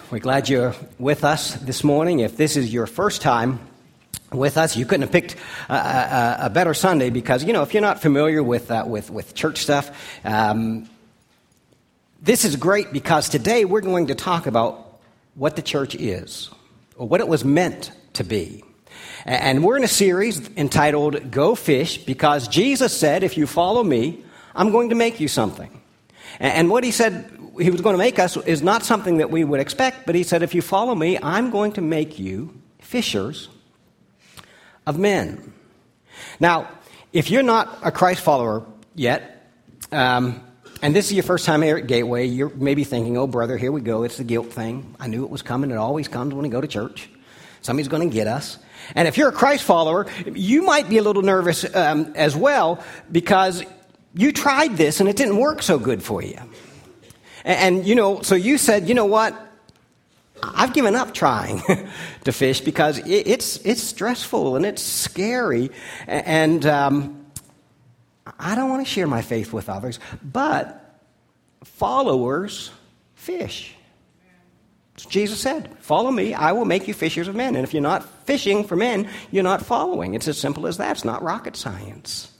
We're glad you're with us this morning. If this is your first time with us, you couldn't have picked a better Sunday because, if you're not familiar with church stuff, this is great because today we're going to talk about what the church is, or what it was meant to be. And we're in a series entitled Go Fish, because Jesus said, if you follow me, I'm going to make you something. And what he said he was going to make us is not something that we would expect, but he said, if you follow me, I'm going to make you fishers of men. Now, if you're not a Christ follower yet, and this is your first time here at Gateway, you're maybe thinking, oh, brother, here we go. It's the guilt thing. I knew it was coming. It always comes when we go to church. Somebody's going to get us. And if you're a Christ follower, you might be a little nervous as well, because you tried this and it didn't work so good for you. And so you said, you know what? I've given up trying to fish because it's stressful and it's scary. And I don't want to share my faith with others. But followers fish. Jesus said, follow me, I will make you fishers of men. And if you're not fishing for men, you're not following. It's as simple as that. It's not rocket science.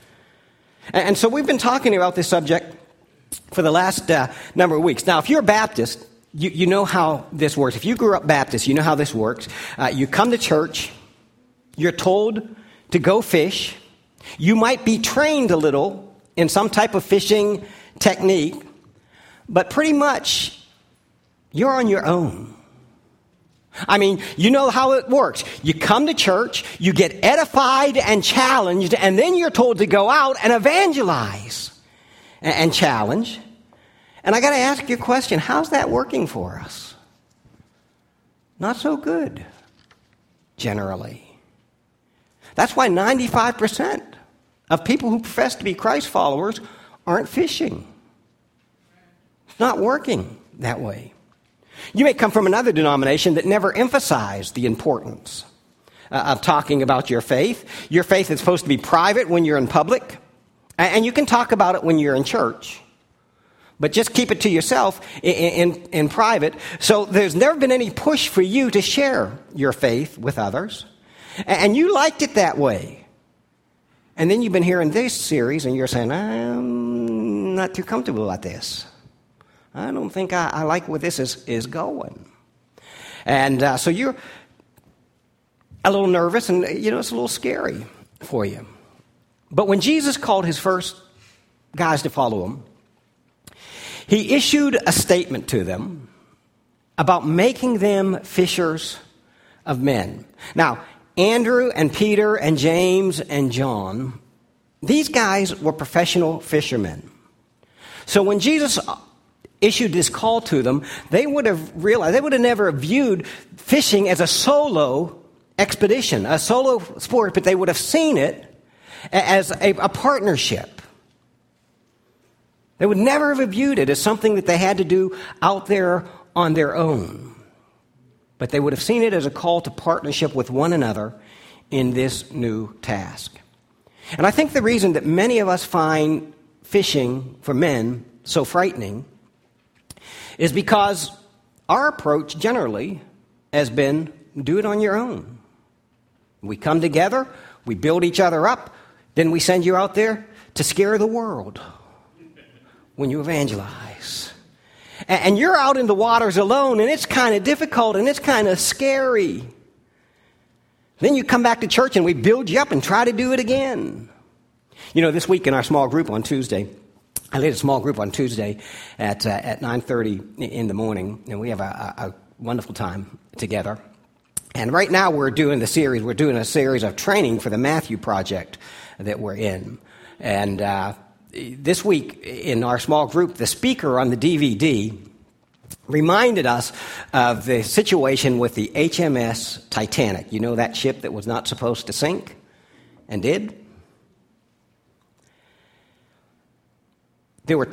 And so we've been talking about this subject for the last number of weeks. Now, if you're a Baptist, you know how this works. If you grew up Baptist, you know how this works. You come to church, you're told to go fish. You might be trained a little in some type of fishing technique, but pretty much you're on your own. I mean, you know how it works. You come to church, you get edified and challenged, and then you're told to go out and evangelize and challenge. And I got to ask you a question. How's that working for us? Not so good, generally. That's why 95% of people who profess to be Christ followers aren't fishing. It's not working that way. You may come from another denomination that never emphasized the importance of talking about your faith. Your faith is supposed to be private when you're in public, and you can talk about it when you're in church. But just keep it to yourself in private. So there's never been any push for you to share your faith with others. And you liked it that way. And then you've been hearing this series, and you're saying, I'm not too comfortable about this. I don't think I like where this is going. And so you're a little nervous, and, it's a little scary for you. But when Jesus called his first guys to follow him, he issued a statement to them about making them fishers of men. Now, Andrew and Peter and James and John, these guys were professional fishermen. So when Jesus issued this call to them, they would have realized, they would have never viewed fishing as a solo expedition, a solo sport, but they would have seen it as a partnership. They would never have viewed it as something that they had to do out there on their own. But they would have seen it as a call to partnership with one another in this new task. And I think the reason that many of us find fishing for men so frightening is because our approach generally has been do it on your own. We come together, we build each other up, then we send you out there to scare the world when you evangelize. And you're out in the waters alone, and it's kind of difficult, and it's kind of scary. Then you come back to church, and we build you up and try to do it again. This week in our small group on Tuesday, I led a small group on Tuesday at 9:30 in the morning, and we have a wonderful time together. And right now we're doing a series of training for the Matthew Project that we're in. And this week in our small group, the speaker on the DVD reminded us of the situation with the HMS Titanic. You know that ship that was not supposed to sink and did? There were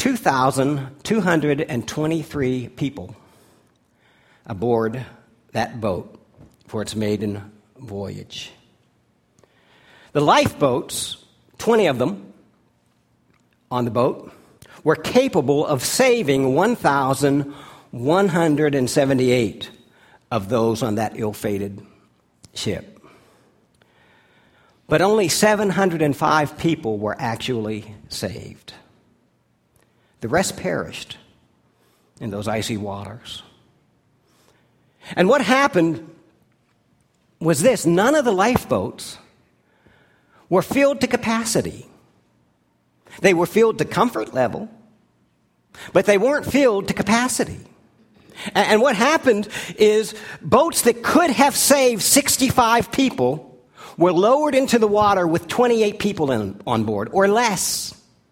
2,223 people aboard that boat for its maiden voyage. The lifeboats, 20 of them on the boat, were capable of saving 1,100 178 of those on that ill-fated ship. But only 705 people were actually saved. The rest perished in those icy waters. And what happened was this: none of the lifeboats were filled to capacity. They were filled to comfort level, but they weren't filled to capacity. And what happened is boats that could have saved 65 people were lowered into the water with 28 people on board, or less.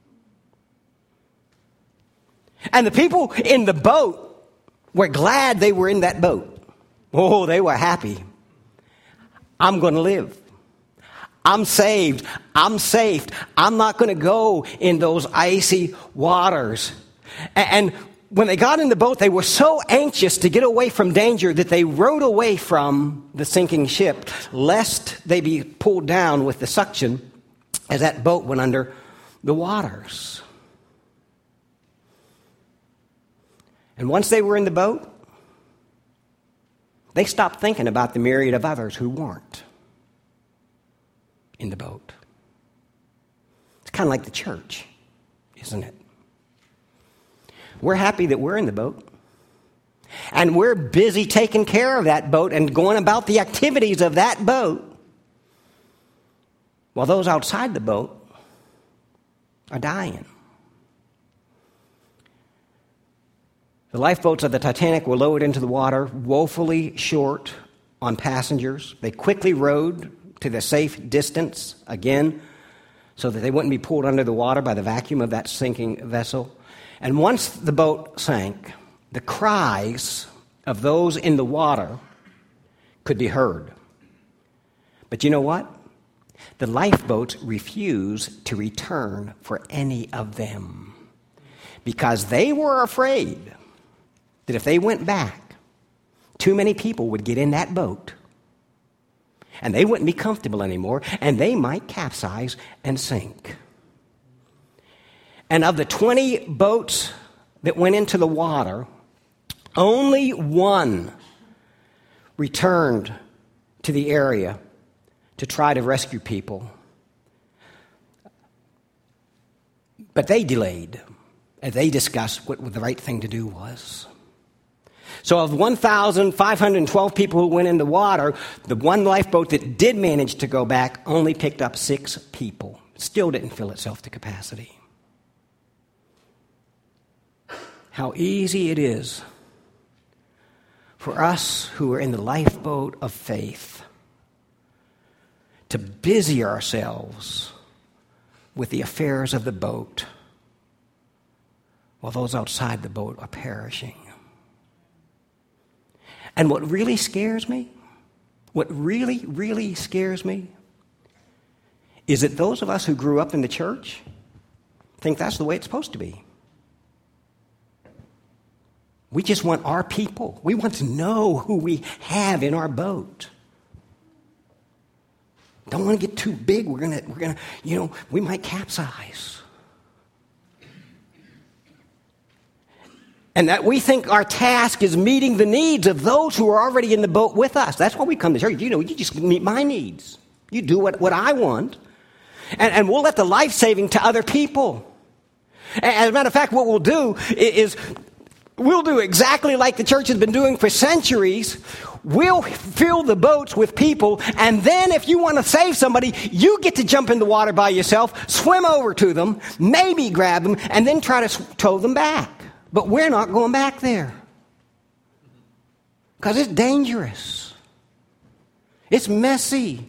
And the people in the boat were glad they were in that boat. Oh, they were happy. I'm going to live. I'm saved. I'm safe. I'm not going to go in those icy waters. And when they got in the boat, they were so anxious to get away from danger that they rowed away from the sinking ship, lest they be pulled down with the suction as that boat went under the waters. And once they were in the boat, they stopped thinking about the myriad of others who weren't in the boat. It's kind of like the church, isn't it? We're happy that we're in the boat. And we're busy taking care of that boat and going about the activities of that boat, while those outside the boat are dying. The lifeboats of the Titanic were lowered into the water, woefully short on passengers. They quickly rowed to the safe distance again, so that they wouldn't be pulled under the water by the vacuum of that sinking vessel. And once the boat sank, the cries of those in the water could be heard. But you know what? The lifeboats refused to return for any of them, because they were afraid that if they went back, too many people would get in that boat, and they wouldn't be comfortable anymore, and they might capsize and sink. And of the 20 boats that went into the water, only one returned to the area to try to rescue people. But they delayed, as they discussed what the right thing to do was. So of 1,512 people who went in the water, the one lifeboat that did manage to go back only picked up 6 people. Still didn't fill itself to capacity. How easy it is for us who are in the lifeboat of faith to busy ourselves with the affairs of the boat, while those outside the boat are perishing. And what really scares me, what really, really scares me, is that those of us who grew up in the church think that's the way it's supposed to be. We just want our people. We want to know who we have in our boat. Don't want to get too big. We're gonna, we might capsize. And that we think our task is meeting the needs of those who are already in the boat with us. That's why we come to church. You just meet my needs. You do what I want. And we'll let the life-saving to other people. As a matter of fact, what we'll do is we'll do exactly like the church has been doing for centuries. We'll fill the boats with people, and then if you want to save somebody, you get to jump in the water by yourself, swim over to them, maybe grab them, and then try to tow them back. But we're not going back there, because it's dangerous. It's messy.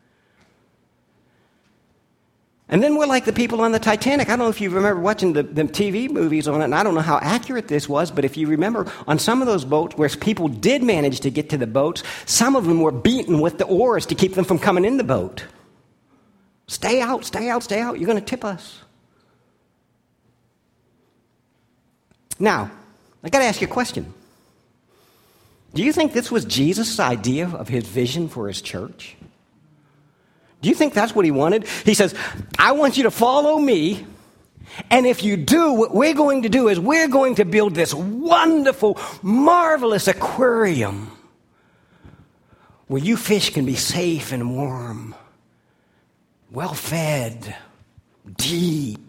And then we're like the people on the Titanic. I don't know if you remember watching the TV movies on it, and I don't know how accurate this was, but if you remember, on some of those boats where people did manage to get to the boats, some of them were beaten with the oars to keep them from coming in the boat. Stay out, stay out, stay out. You're going to tip us. Now, I got to ask you a question. Do you think this was Jesus' idea of his vision for his church? Do you think that's what he wanted? He says, I want you to follow me, And if you do, what we're going to do is we're going to build this wonderful, marvelous aquarium where you fish can be safe and warm, well-fed, deep.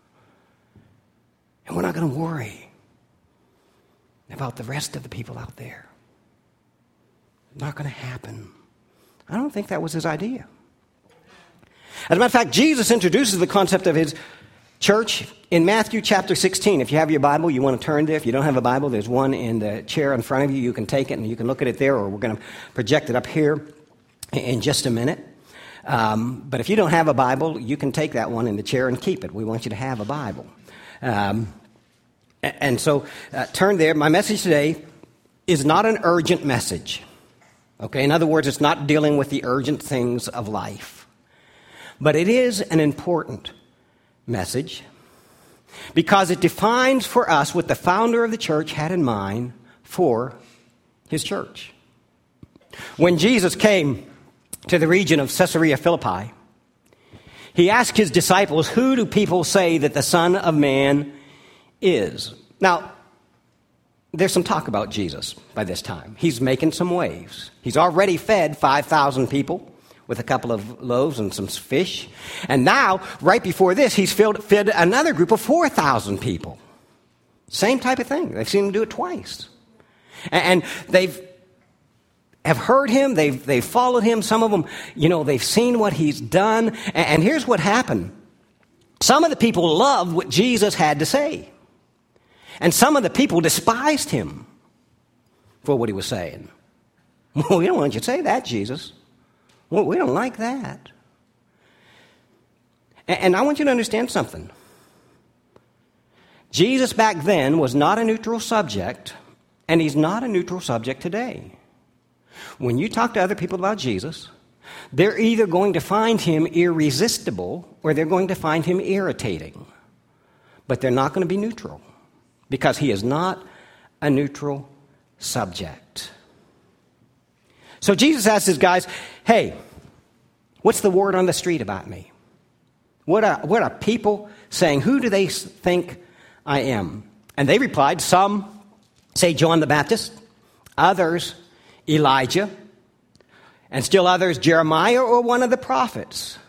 And we're not going to worry about the rest of the people out there. Not going to happen. I don't think that was his idea. As a matter of fact, Jesus introduces the concept of his church in Matthew chapter 16. If you have your Bible, you want to turn there. If you don't have a Bible, there's one in the chair in front of you. You can take it and you can look at it there, or we're going to project it up here in just a minute. But if you don't have a Bible, you can take that one in the chair and keep it. We want you to have a Bible. And so turn there. My message today is not an urgent message. Okay, in other words, it's not dealing with the urgent things of life. But it is an important message because it defines for us what the founder of the church had in mind for his church. When Jesus came to the region of Caesarea Philippi, he asked his disciples, "Who do people say that the Son of Man is?" Now, there's some talk about Jesus by this time. He's making some waves. He's already fed 5,000 people with a couple of loaves and some fish. And now, right before this, he's fed another group of 4,000 people. Same type of thing. They've seen him do it twice. And they've heard him. They've followed him. Some of them, they've seen what he's done. And here's what happened. Some of the people loved what Jesus had to say. And some of the people despised him for what he was saying. Well, we don't want you to say that, Jesus. Well, we don't like that. And I want you to understand something. Jesus back then was not a neutral subject, and he's not a neutral subject today. When you talk to other people about Jesus, they're either going to find him irresistible or they're going to find him irritating. But they're not going to be neutral because he is not a neutral subject. So Jesus asked his guys, "Hey, what's the word on the street about me? What are people saying? Who do they think I am?" And they replied, some say John the Baptist, others Elijah, and still others Jeremiah or one of the prophets.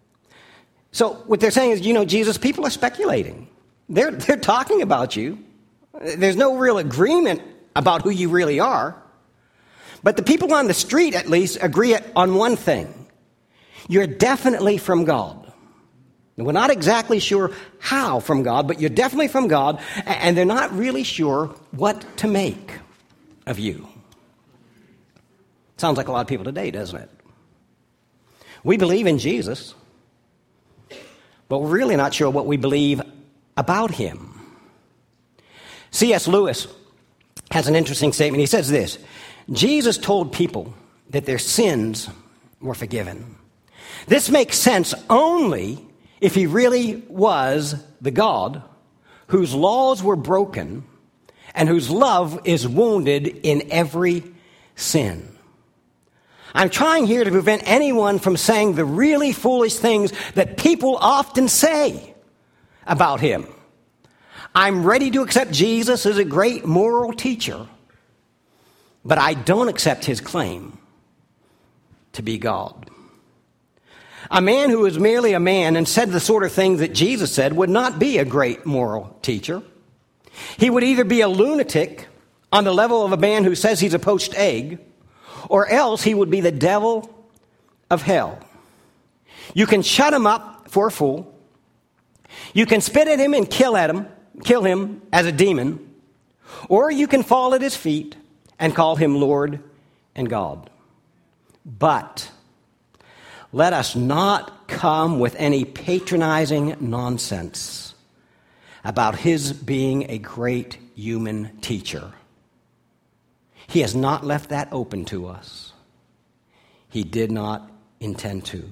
So what they're saying is, Jesus, people are speculating. They're talking about you. There's no real agreement about who you really are. But the people on the street, at least, agree on one thing. You're definitely from God. We're not exactly sure how from God, but you're definitely from God, and they're not really sure what to make of you. Sounds like a lot of people today, doesn't it? We believe in Jesus, but we're really not sure what we believe about him. C.S. Lewis has an interesting statement. He says this: Jesus told people that their sins were forgiven. This makes sense only if he really was the God whose laws were broken and whose love is wounded in every sin. I'm trying here to prevent anyone from saying the really foolish things that people often say about him. I'm ready to accept Jesus as a great moral teacher, but I don't accept his claim to be God. A man who is merely a man and said the sort of things that Jesus said would not be a great moral teacher. He would either be a lunatic on the level of a man who says he's a poached egg, or else he would be the devil of hell. You can shut him up for a fool. You can spit at him and kill him as a demon, or you can fall at his feet and call him Lord and God. But let us not come with any patronizing nonsense about his being a great human teacher. He has not left that open to us. He did not intend to.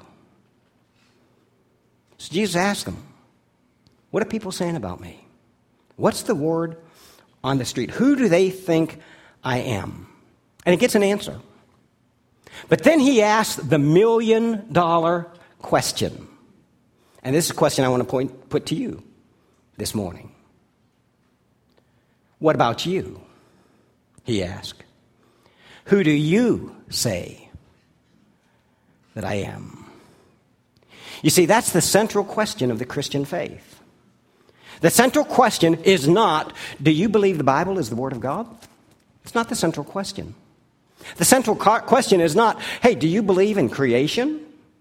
So Jesus asked them, what are people saying about me? What's the word on the street? Who do they think I am? And he gets an answer. But then he asked the $1 million question. And this is a question I want to put to you. this morning. What about you? He asked. Who do you say that I am? You see, that's the central question of the Christian faith. The central question is not, do you believe the Bible is the Word of God? It's not the central question. The central question is not, hey, do you believe in creation?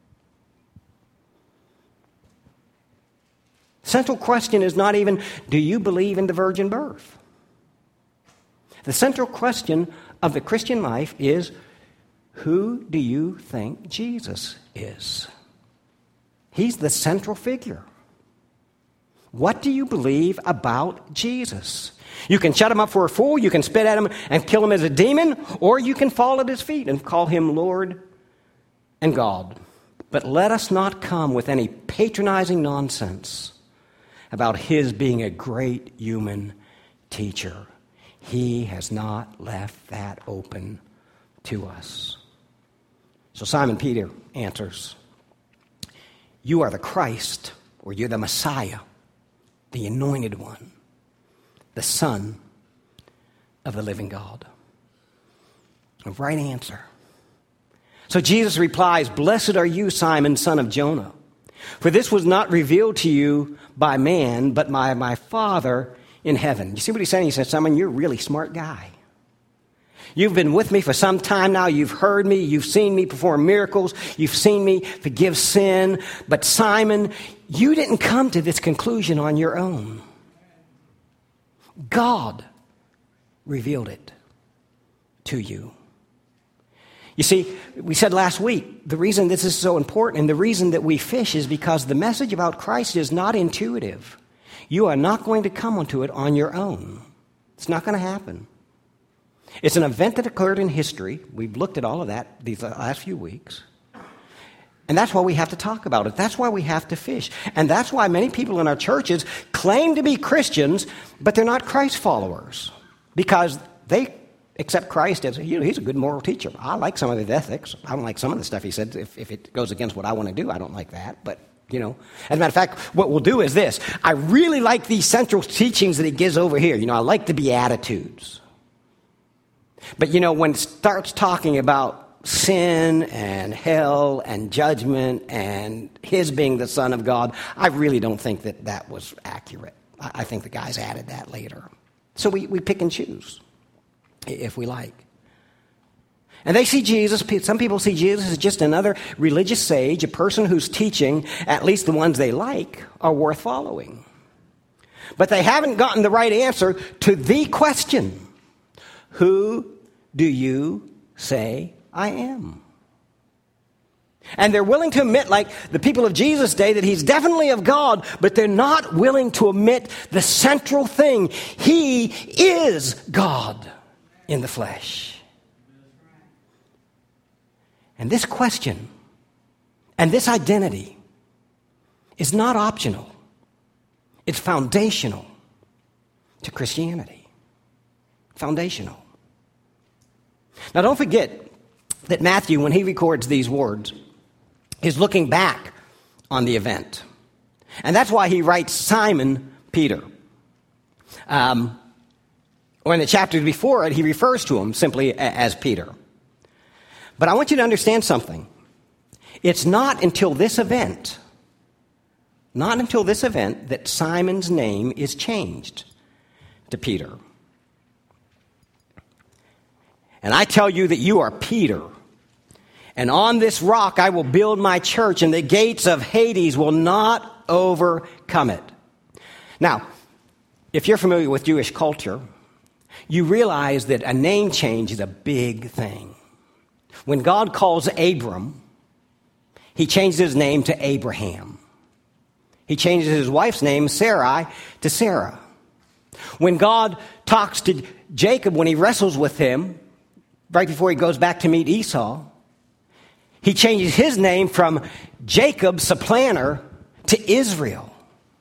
Central question is not even, do you believe in the virgin birth? The central question of the Christian life is, who do you think Jesus is? He's the central figure. What do you believe about Jesus? You can shut him up for a fool, you can spit at him and kill him as a demon, or you can fall at his feet and call him Lord and God. But let us not come with any patronizing nonsense about his being a great human teacher. He has not left that open to us. So Simon Peter answers, you are the Christ, or you're the Messiah, the anointed one, the Son of the living God. A right answer. So Jesus replies, blessed are you, Simon, son of Jonah, for this was not revealed to you by man, but by my Father in heaven. You see what he's saying? He says, Simon, you're a really smart guy. You've been with me for some time now. You've heard me. You've seen me perform miracles. You've seen me forgive sin. But Simon, you didn't come to this conclusion on your own. God revealed it to you. You see, we said last week, the reason this is so important and the reason that we fish is because the message about Christ is not intuitive. You are not going to come onto it on your own. It's not going to happen. It's an event that occurred in history. We've looked at all of that these last few weeks. And that's why we have to talk about it. That's why we have to fish. And that's why many people in our churches claim to be Christians, but they're not Christ followers. Because they accept Christ as, he's a good moral teacher. I like some of his ethics. I don't like some of the stuff he said. If it goes against what I want to do, I don't like that. But, as a matter of fact, what we'll do is this. I really like these central teachings that he gives over here. I like the Beatitudes. But, when it starts talking about sin and hell and judgment and his being the Son of God, I really don't think that was accurate. I think the guys added that later. So we pick and choose, if we like. And they see Jesus, some people see Jesus as just another religious sage, a person whose teaching, at least the ones they like, are worth following. But they haven't gotten the right answer to the question, who do you say I am? And they're willing to admit, like the people of Jesus' day, that he's definitely of God, but they're not willing to admit the central thing. He is God in the flesh. And this question and this identity is not optional. It's foundational to Christianity. Foundational. Now, don't forget that Matthew, when he records these words, is looking back on the event. And that's why he writes Simon Peter. Or in the chapters before it, he refers to him simply as Peter. But I want you to understand something. It's not until this event that Simon's name is changed to Peter. And I tell you that you are Peter, and on this rock I will build my church, and the gates of Hades will not overcome it. Now, if you're familiar with Jewish culture, you realize that a name change is a big thing. When God calls Abram, he changes his name to Abraham. He changes his wife's name, Sarai, to Sarah. When God talks to Jacob, when he wrestles with him, right before he goes back to meet Esau, he changes his name from Jacob, supplanter, to Israel.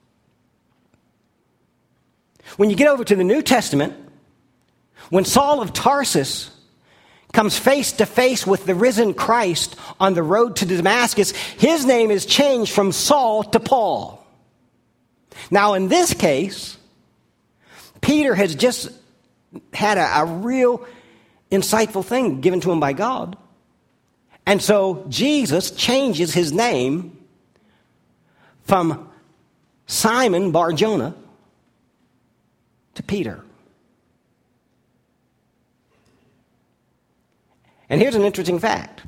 When you get over to the New Testament, when Saul of Tarsus comes face to face with the risen Christ on the road to Damascus, his name is changed from Saul to Paul. Now, in this case, Peter has just had a real insightful thing given to him by God. And so Jesus changes his name from Simon Bar-Jonah to Peter. And here's an interesting fact.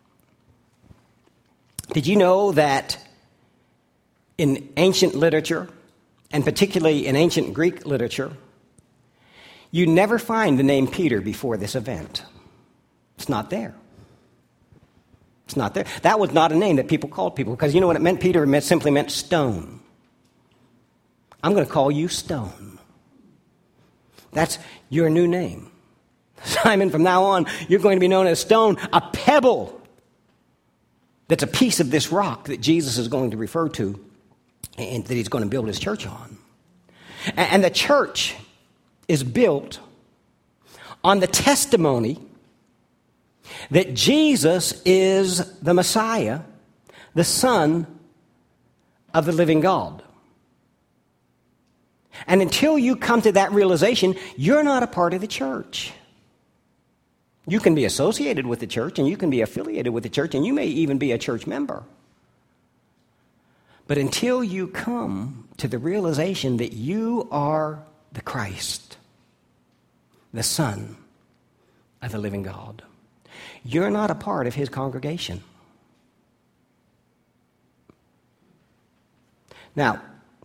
Did you know that in ancient literature, and particularly in ancient Greek literature, you never find the name Peter before this event? It's not there. It's not there. That was not a name that people called people, because you know what it meant? Peter simply meant stone. I'm going to call you Stone. That's your new name. Simon, from now on, you're going to be known as Stone, a pebble. That's a piece of this rock that Jesus is going to refer to and that he's going to build his church on. And the church is built on the testimony that Jesus is the Messiah, the Son of the living God. And until you come to that realization, you're not a part of the church. You can be associated with the church, and you can be affiliated with the church, and you may even be a church member. But until you come to the realization that you are the Christ, the Son of the living God, you're not a part of his congregation. Now,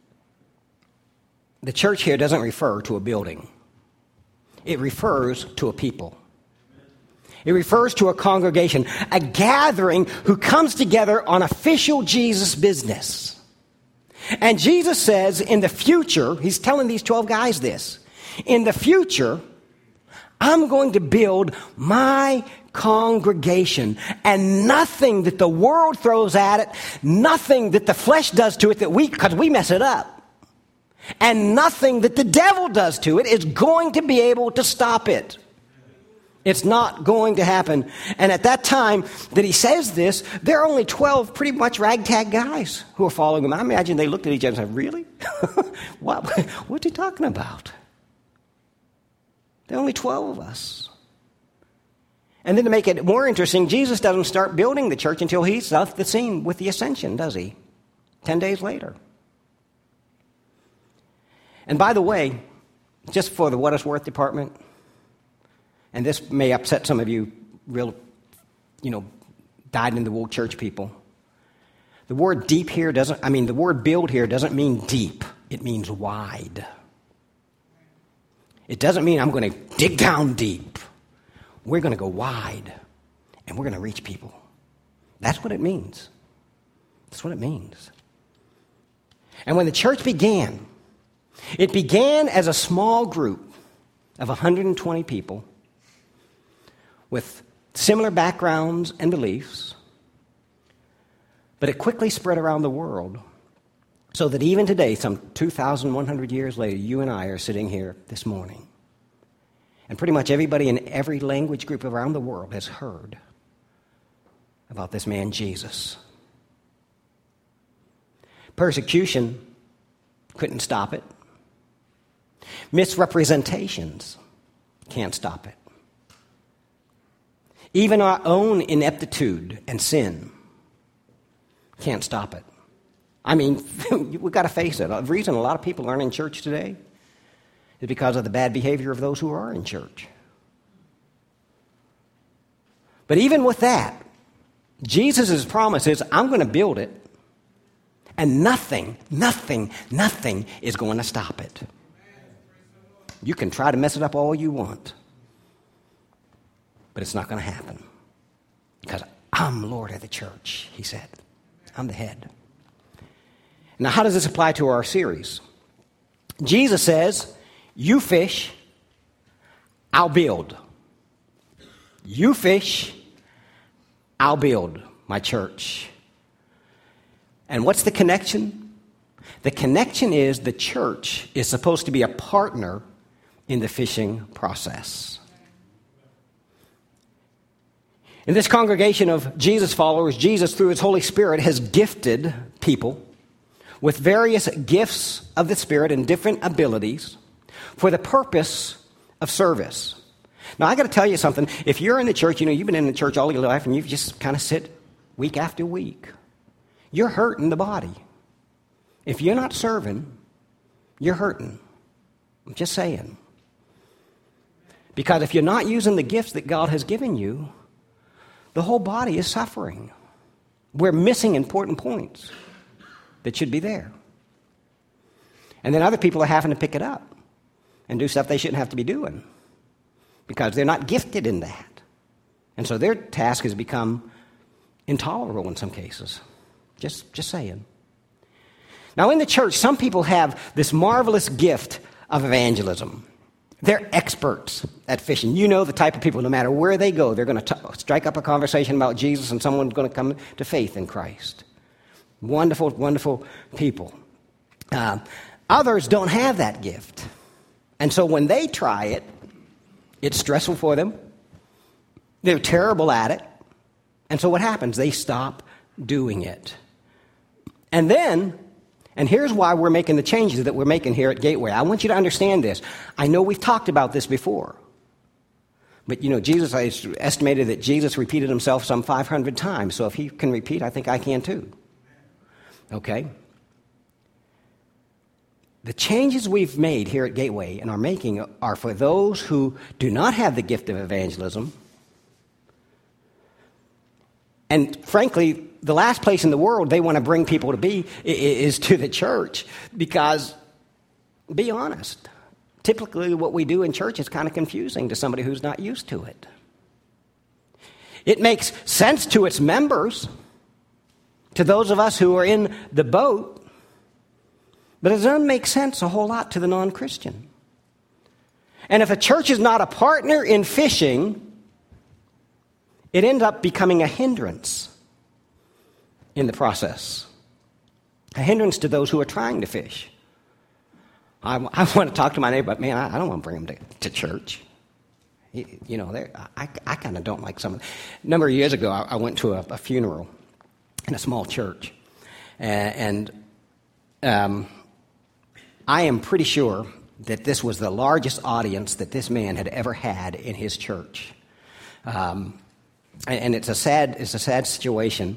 the church here doesn't refer to a building. It refers to a people. It refers to a congregation, a gathering who comes together on official Jesus business. And Jesus says in the future, he's telling these 12 guys this, in the future, I'm going to build my congregation, and nothing that the world throws at it, nothing that the flesh does to it because we mess it up, and nothing that the devil does to it is going to be able to stop it. It's not going to happen. And at that time that he says this, there are only 12 pretty much ragtag guys who are following him. I imagine they looked at each other and said, really? What's he talking about? There are only 12 of us. And then to make it more interesting, Jesus doesn't start building the church until he's off the scene with the ascension, does he? 10 days later. And by the way, just for the what it's worth department, and this may upset some of you real, dyed-in-the-wool church people. The word deep here the word build here doesn't mean deep. It means wide. It doesn't mean I'm going to dig down deep. We're going to go wide, and we're going to reach people. That's what it means. That's what it means. And when the church began, it began as a small group of 120 people with similar backgrounds and beliefs, but it quickly spread around the world so that even today, some 2,100 years later, you and I are sitting here this morning. And pretty much everybody in every language group around the world has heard about this man, Jesus. Persecution couldn't stop it. Misrepresentations can't stop it. Even our own ineptitude and sin can't stop it. I mean, we've got to face it. The reason a lot of people aren't in church today is because of the bad behavior of those who are in church. But even with that, Jesus' promise is, I'm going to build it, and nothing is going to stop it. You can try to mess it up all you want, but it's not going to happen. Because I'm Lord of the church, he said. I'm the head. Now, how does this apply to our series? Jesus says, you fish, I'll build. You fish, I'll build my church. And what's the connection? The connection is the church is supposed to be a partner in the fishing process. In this congregation of Jesus followers, Jesus, through his Holy Spirit, has gifted people with various gifts of the Spirit and different abilities for the purpose of service. Now, I got to tell you something. If you're in the church, you've been in the church all your life and you just kind of sit week after week, you're hurting the body. If you're not serving, you're hurting. I'm just saying. Because if you're not using the gifts that God has given you, the whole body is suffering. We're missing important points that should be there. And then other people are having to pick it up and do stuff they shouldn't have to be doing because they're not gifted in that. And so their task has become intolerable in some cases. Just saying. Now, in the church, some people have this marvelous gift of evangelism. They're experts at fishing. You know the type of people, no matter where they go, they're going to strike up a conversation about Jesus and someone's going to come to faith in Christ. Wonderful, wonderful people. Others don't have that gift. And so when they try it, it's stressful for them. They're terrible at it. And so what happens? They stop doing it. And then, and here's why we're making the changes that we're making here at Gateway. I want you to understand this. I know we've talked about this before. But, Jesus, I estimated that Jesus repeated himself some 500 times. So if he can repeat, I think I can too. Okay? The changes we've made here at Gateway and are making are for those who do not have the gift of evangelism. And frankly, the last place in the world they want to bring people to be is to the church because, be honest, typically what we do in church is kind of confusing to somebody who's not used to it. It makes sense to its members, to those of us who are in the boat, but it doesn't make sense a whole lot to the non-Christian. And if a church is not a partner in fishing, it ends up becoming a hindrance in the process. A hindrance to those who are trying to fish. I want to talk to my neighbor, but man, I don't want to bring them to church. I kind of don't like some. A number of years ago, I went to a funeral in a small church. And I am pretty sure that this was the largest audience that this man had ever had in his church. And it's a sad situation.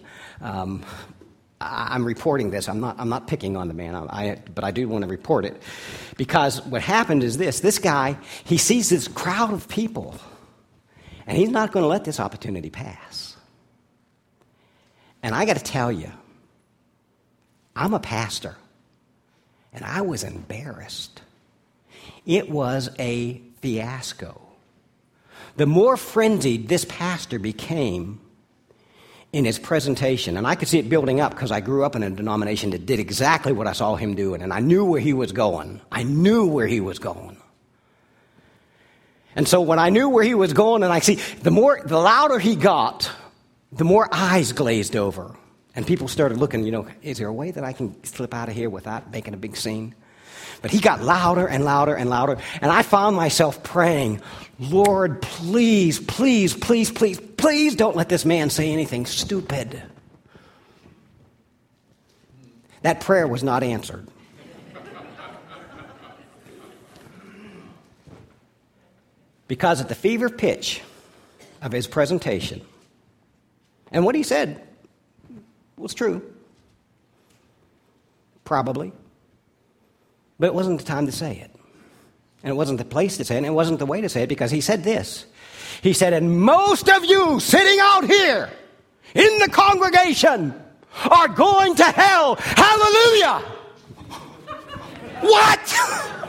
I'm reporting this. I'm not picking on the man, but I do want to report it because what happened is this guy, he sees this crowd of people, and he's not going to let this opportunity pass. And I got to tell you, I'm a pastor, and I was embarrassed. It was a fiasco. The more frenzied this pastor became in his presentation, and I could see it building up because I grew up in a denomination that did exactly what I saw him doing, and I knew where he was going. And so when I knew where he was going, and the louder he got, the more eyes glazed over. And people started looking, is there a way that I can slip out of here without making a big scene? But he got louder and louder and louder. And I found myself praying, Lord, please, please, please, please, please don't let this man say anything stupid. That prayer was not answered. Because at the fever pitch of his presentation, and what he said was true. Probably. But it wasn't the time to say it. And it wasn't the place to say it, and it wasn't the way to say it, because he said this. He said, and most of you sitting out here in the congregation are going to hell. Hallelujah! What?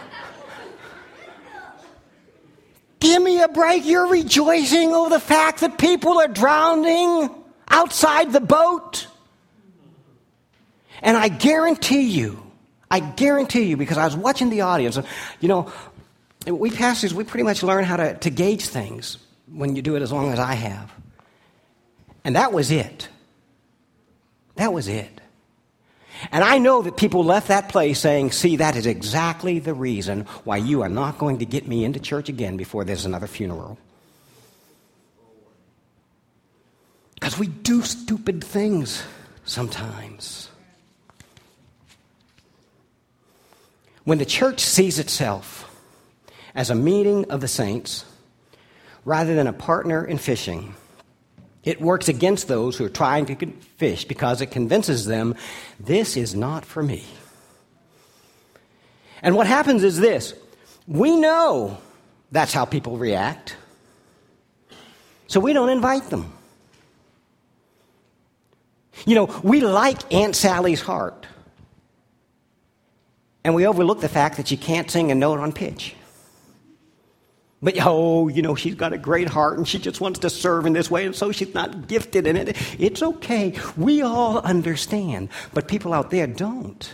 Give me a break. You're rejoicing over the fact that people are drowning outside the boat. And I guarantee you, because I was watching the audience, we pastors, we pretty much learn how to gauge things when you do it as long as I have. And that was it. That was it. And I know that people left that place saying, see, that is exactly the reason why you are not going to get me into church again before there's another funeral. Because we do stupid things sometimes. When the church sees itself as a meeting of the saints rather than a partner in fishing, it works against those who are trying to fish because it convinces them, this is not for me. And what happens is this. We know that's how people react, so we don't invite them. You know, we like Aunt Sally's heart, and we overlook the fact that she can't sing a note on pitch. But, she's got a great heart, and she just wants to serve in this way, and so she's not gifted in it. It's okay. We all understand, but people out there don't.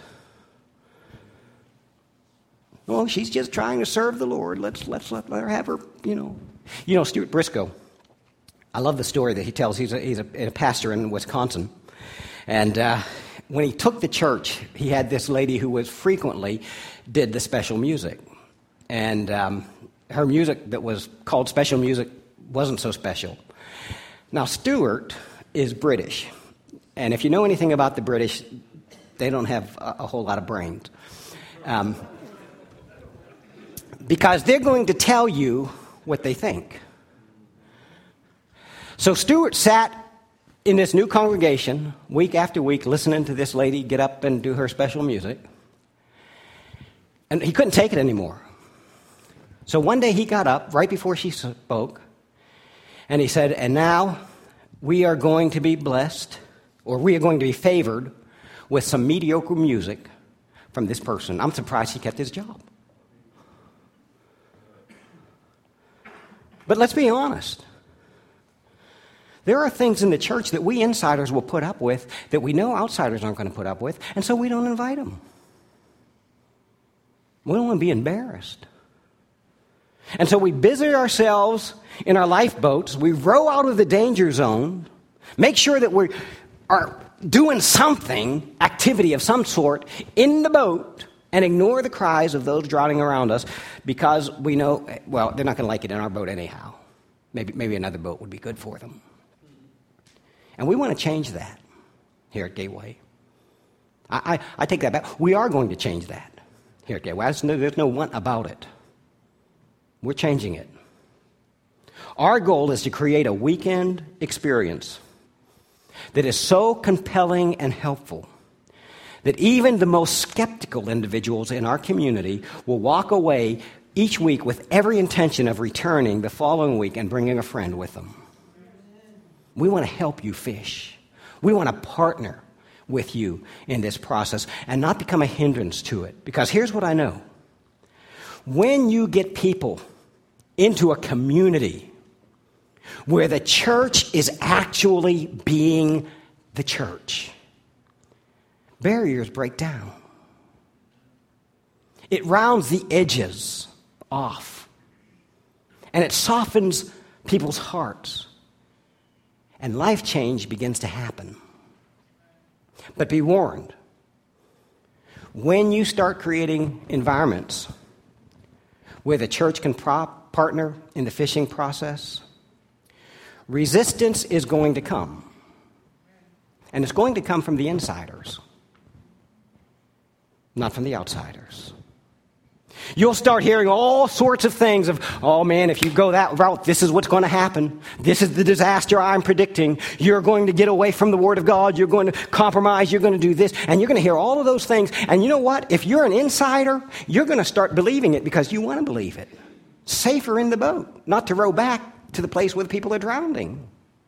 Oh, she's just trying to serve the Lord. Let's let her have her, Stuart Briscoe. I love the story that he tells. He's a pastor in Wisconsin. And when he took the church, he had this lady who frequently did the special music. And her music that was called special music wasn't so special. Now, Stuart is British. And if you know anything about the British, they don't have a whole lot of brains. Because they're going to tell you what they think. So Stuart sat in this new congregation week after week listening to this lady get up and do her special music. And he couldn't take it anymore. So one day he got up right before she spoke, and he said, and now we are going to be blessed, or we are going to be favored with some mediocre music from this person. I'm surprised he kept his job. But let's be honest. There are things in the church that we insiders will put up with that we know outsiders aren't going to put up with, and so we don't invite them. We don't want to be embarrassed. And so we busy ourselves in our lifeboats. We row out of the danger zone, make sure that we are doing something, activity of some sort, in the boat, and ignore the cries of those drowning around us because we know, well, they're not going to like it in our boat anyhow. Maybe another boat would be good for them. And we want to change that here at Gateway. I take that back. We are going to change that here at Gateway. There's no want about it. We're changing it. Our goal is to create a weekend experience that is so compelling and helpful that even the most skeptical individuals in our community will walk away each week with every intention of returning the following week and bringing a friend with them. We want to help you fish. We want to partner with you in this process and not become a hindrance to it. Because here's what I know. When you get people into a community where the church is actually being the church, barriers break down. It rounds the edges off. And it softens people's hearts. And life change begins to happen. But be warned. When you start creating environments where the church can partner in the fishing process, resistance is going to come. And it's going to come from the insiders, not from the outsiders. You'll start hearing all sorts of things of, oh man, if you go that route, this is what's going to happen. This is the disaster I'm predicting. You're going to get away from the Word of God. You're going to compromise. You're going to do this. And you're going to hear all of those things. And you know what? If you're an insider, you're going to start believing it because you want to believe it. Safer in the boat, not to row back to the place where the people are drowning.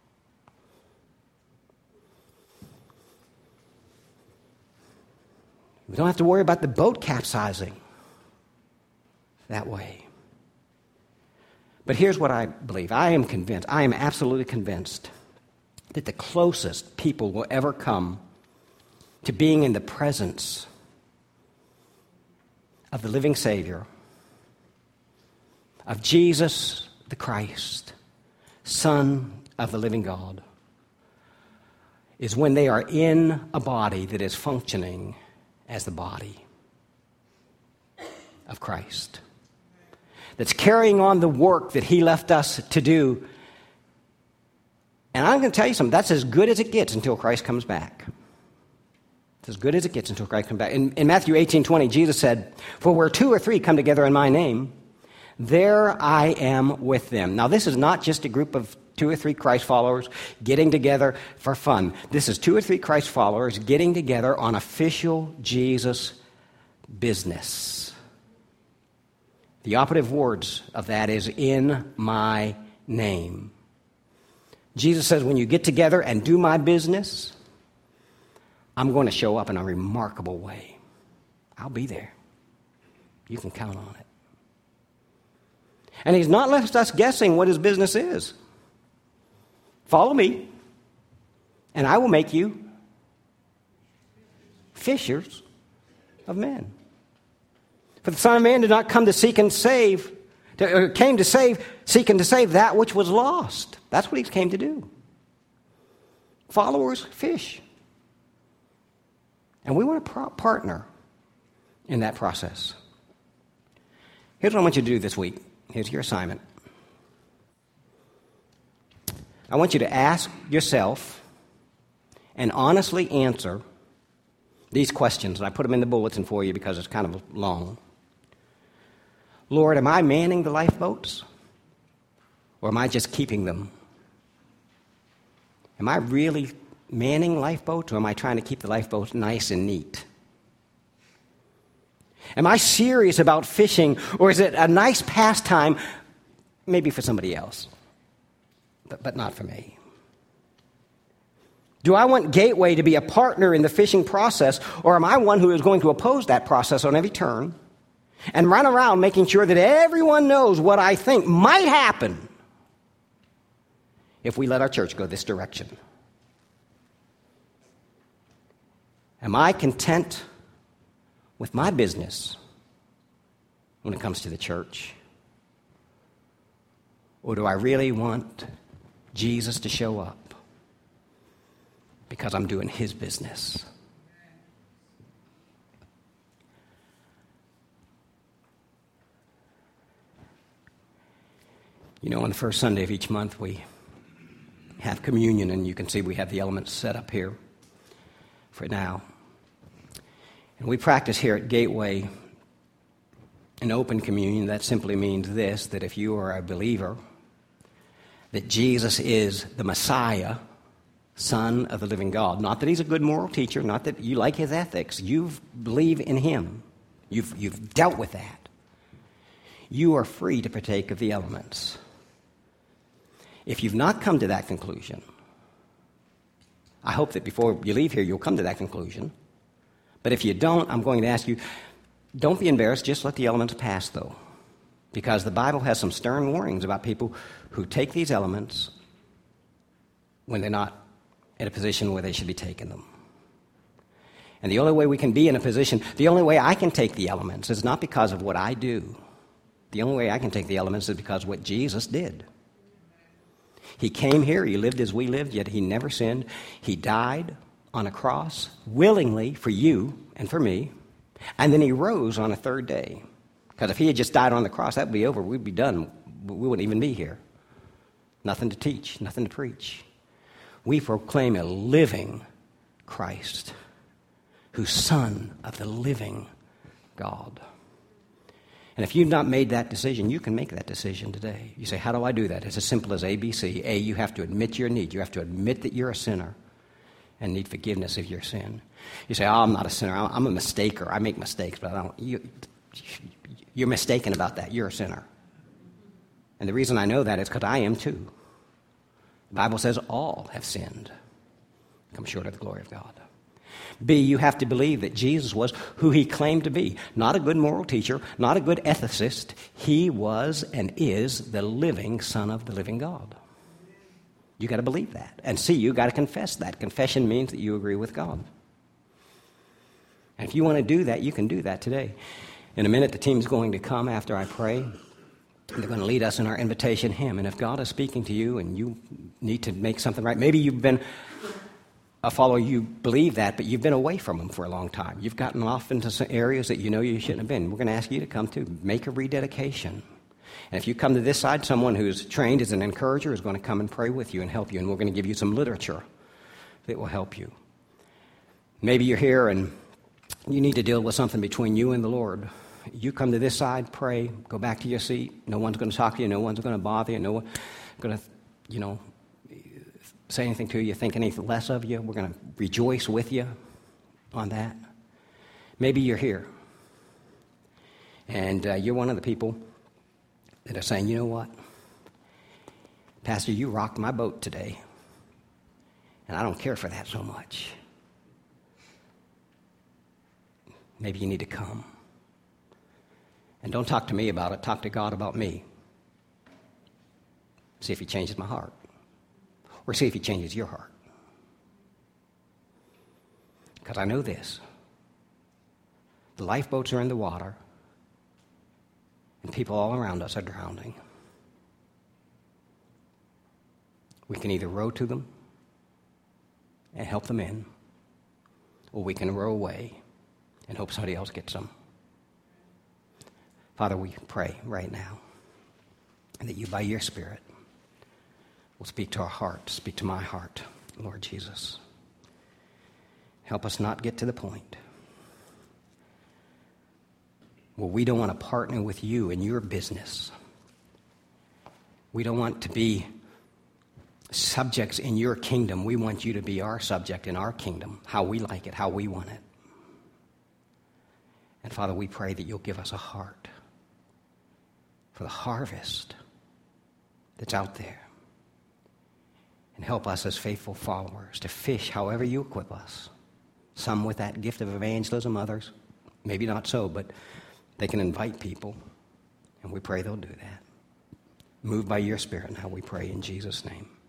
We don't have to worry about the boat capsizing that way. But here's what I believe. I am convinced, I am absolutely convinced that the closest people will ever come to being in the presence of the living Savior, of Jesus the Christ, Son of the living God, is when they are in a body that is functioning as the body of Christ, that's carrying on the work that He left us to do. And I'm going to tell you something, that's as good as it gets until Christ comes back. It's as good as it gets until Christ comes back. In Matthew 18:20, Jesus said, "For where 2 or 3 come together in my name, there I am with them." Now, this is not just a group of 2 or 3 Christ followers getting together for fun. This is 2 or 3 Christ followers getting together on official Jesus business. The operative words of that is, "in my name." Jesus says, when you get together and do my business, I'm going to show up in a remarkable way. I'll be there. You can count on it. And he's not left us guessing what his business is. Follow me, and I will make you fishers of men. For the Son of Man did not come to seek and save, came to save, seek and to save that which was lost. That's what he came to do. Followers fish. And we want to partner in that process. Here's what I want you to do this week. Here's your assignment. I want you to ask yourself and honestly answer these questions. And I put them in the bulletin for you because it's kind of long. Lord, am I manning the lifeboats? Or am I just keeping them? Am I really manning lifeboats, or am I trying to keep the lifeboats nice and neat? Am I serious about fishing, or is it a nice pastime, maybe for somebody else, but not for me? Do I want Gateway to be a partner in the fishing process, or am I one who is going to oppose that process on every turn and run around making sure that everyone knows what I think might happen if we let our church go this direction? Am I content with my business when it comes to the church? Or do I really want Jesus to show up because I'm doing his business? You know, on the first Sunday of each month, we have communion, and you can see we have the elements set up here for now. And we practice here at Gateway an open communion. That simply means this, that if you are a believer, that Jesus is the Messiah, Son of the living God. Not that he's a good moral teacher, not that you like his ethics. You believe in him. You've dealt with that. You are free to partake of the elements. If you've not come to that conclusion, I hope that before you leave here, you'll come to that conclusion. But if you don't, I'm going to ask you, don't be embarrassed, just let the elements pass, though. Because the Bible has some stern warnings about people who take these elements when they're not in a position where they should be taking them. And the only way we can be in a position, the only way I can take the elements is not because of what I do. The only way I can take the elements is because of what Jesus did. He came here, he lived as we lived, yet he never sinned. He died on a cross willingly for you and for me, and then he rose on a third day. Because if he had just died on the cross, that would be over. We'd be done. We wouldn't even be here. Nothing to teach, nothing to preach. We proclaim a living Christ, who's Son of the living God. And if you've not made that decision, you can make that decision today. You say, how do I do that? It's as simple as ABC. A, you have to admit your need. You have to admit that you're a sinner and need forgiveness of your sin. You say, I'm not a sinner. I'm a mistaker. I make mistakes, but I don't. You're mistaken about that. You're a sinner. And the reason I know that is because I am too. The Bible says all have sinned, come short of the glory of God. B, you have to believe that Jesus was who he claimed to be. Not a good moral teacher, not a good ethicist. He was and is the living Son of the living God. You got to believe that. And C, you got to confess that. Confession means that you agree with God. And if you want to do that, you can do that today. In a minute, the team's going to come after I pray. And they're going to lead us in our invitation hymn. And if God is speaking to you and you need to make something right, maybe you've been a follower, you believe that, but you've been away from him for a long time. You've gotten off into some areas that you know you shouldn't have been. We're going to ask you to come to make a rededication. And if you come to this side, someone who's trained as an encourager is going to come and pray with you and help you. And we're going to give you some literature that will help you. Maybe you're here and you need to deal with something between you and the Lord. You come to this side, pray, go back to your seat. No one's going to talk to you. No one's going to bother you. No one's going to, say anything to you, think anything less of you. We're going to rejoice with you on that. Maybe you're here, and you're one of the people that are saying, you know what? Pastor, you rocked my boat today, and I don't care for that so much. Maybe you need to come. And don't talk to me about it. Talk to God about me. See if he changes my heart. Or see if he changes your heart. Because I know this. The lifeboats are in the water, and people all around us are drowning. We can either row to them and help them in, or we can row away and hope somebody else gets them. Father, we pray right now that you, by your Spirit, will speak to our heart, speak to my heart, Lord Jesus. Help us not get to the point where we don't want to partner with you in your business. We don't want to be subjects in your kingdom. We want you to be our subject in our kingdom, how we like it, how we want it. And Father, we pray that you'll give us a heart for the harvest that's out there. And help us as faithful followers to fish however you equip us. Some with that gift of evangelism, others maybe not so, but they can invite people. And we pray they'll do that. Moved by your Spirit now, we pray in Jesus' name.